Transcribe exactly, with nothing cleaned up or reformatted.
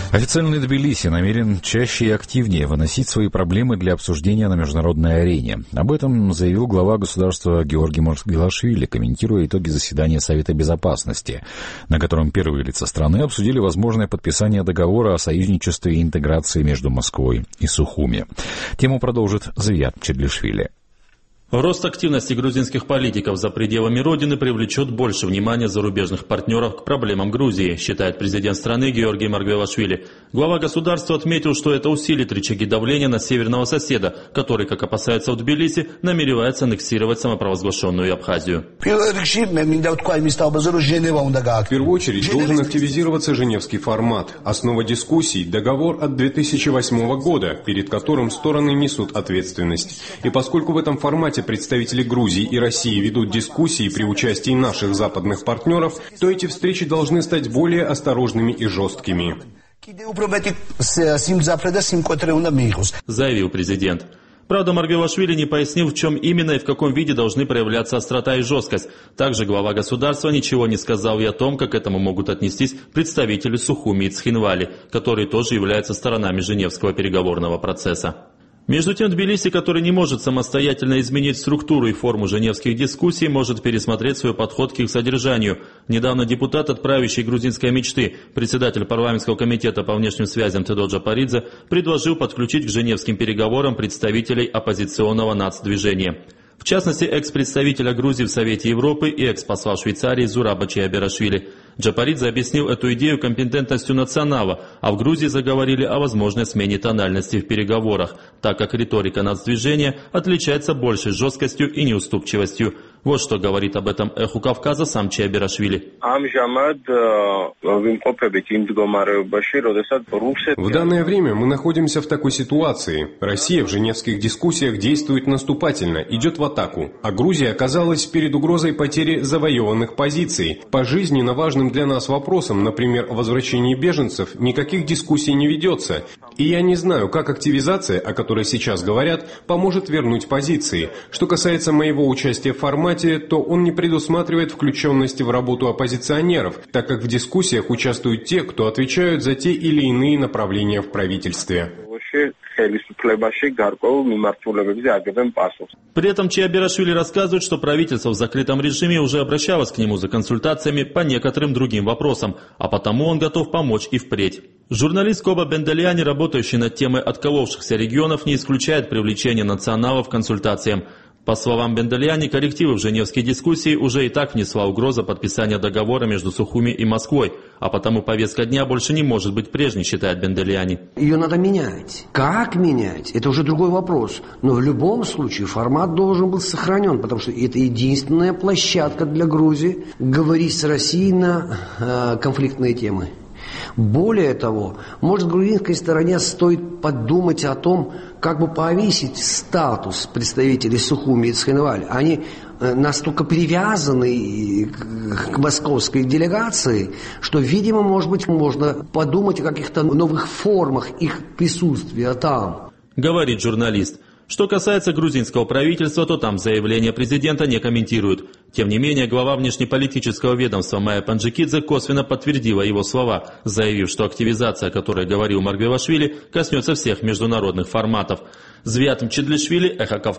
Официальный Тбилиси намерен чаще и активнее выносить свои проблемы для обсуждения на международной арене. Об этом заявил глава государства Георгий Маргвелашвили, комментируя итоги заседания Совета Безопасности, на котором первые лица страны обсудили возможное подписание договора о союзничестве и интеграции между Москвой и Сухуми. Тему продолжит Зият Чедлишвили. Рост активности грузинских политиков за пределами Родины привлечет больше внимания зарубежных партнеров к проблемам Грузии, считает президент страны Георгий Маргвелашвили. Глава государства отметил, что это усилит рычаги давления на северного соседа, который, как опасается в Тбилиси, намеревается аннексировать самопровозглашенную Абхазию. В первую очередь должен активизироваться Женевский формат. Основа дискуссий – договор от две тысячи восьмого года, перед которым стороны несут ответственность. И поскольку в этом формате представители Грузии и России ведут дискуссии при участии наших западных партнеров, то эти встречи должны стать более осторожными и жесткими. Заявил президент. Правда, Маргвелашвили не пояснил, в чем именно и в каком виде должны проявляться острота и жесткость. Также глава государства ничего не сказал и о том, как к этому могут отнестись представители Сухуми и Цхинвали, которые тоже являются сторонами Женевского переговорного процесса. Между тем, Тбилиси, который не может самостоятельно изменить структуру и форму женевских дискуссий, может пересмотреть свой подход к их содержанию. Недавно депутат от правящей грузинской мечты, председатель парламентского комитета по внешним связям Тедо Джапаридзе, предложил подключить к женевским переговорам представителей оппозиционного нацдвижения. В частности, экс-представителя Грузии в Совете Европы и экс-посла Швейцарии Зураба Чиаберашвили. Джапаридзе объяснил эту идею компетентностью национала, а в Грузии заговорили о возможной смене тональности в переговорах, так как риторика нацдвижения отличается большей жесткостью и неуступчивостью. Вот что говорит об этом «Эху Кавказа» сам Чиаберашвили. В данное время мы находимся в такой ситуации. Россия в женевских дискуссиях действует наступательно, идет в атаку, а Грузия оказалась перед угрозой потери завоеванных позиций. По жизненно важным для нас вопросам, например, о возвращении беженцев, никаких дискуссий не ведется. И я не знаю, как активизация, о которой сейчас говорят, поможет вернуть позиции. Что касается моего участия в формате, то он не предусматривает включенности в работу оппозиционеров, так как в дискуссиях участвуют те, кто отвечают за те или иные направления в правительстве. При этом Чиаберашвили рассказывает, что правительство в закрытом режиме уже обращалось к нему за консультациями по некоторым другим вопросам, а потому он готов помочь и впредь. Журналист Коба Бенделяни, работающий над темой отколовшихся регионов, не исключает привлечения националов к консультациям. По словам Бенделяни, коррективы в женевские дискуссии уже и так внесла угроза подписания договора между Сухуми и Москвой, а потому повестка дня больше не может быть прежней, считает Бенделяни. Ее надо менять. Как менять? Это уже другой вопрос. Но в любом случае формат должен быть сохранен, потому что это единственная площадка для Грузии говорить с Россией на э, конфликтные темы. Более того, может, грузинской стороне стоит подумать о том, как бы повысить статус представителей Сухуми и Цхинвали. Они настолько привязаны к московской делегации, что, видимо, может быть, можно подумать о каких-то новых формах их присутствия там. Говорит журналист. Что касается грузинского правительства, то там заявление президента не комментируют. Тем не менее, глава внешнеполитического ведомства Майя Панджикидзе косвенно подтвердила его слова, заявив, что активизация, о которой говорил Маргвелашвили, коснется всех международных форматов. Зият Чедлишвили, Эхо Кавказа.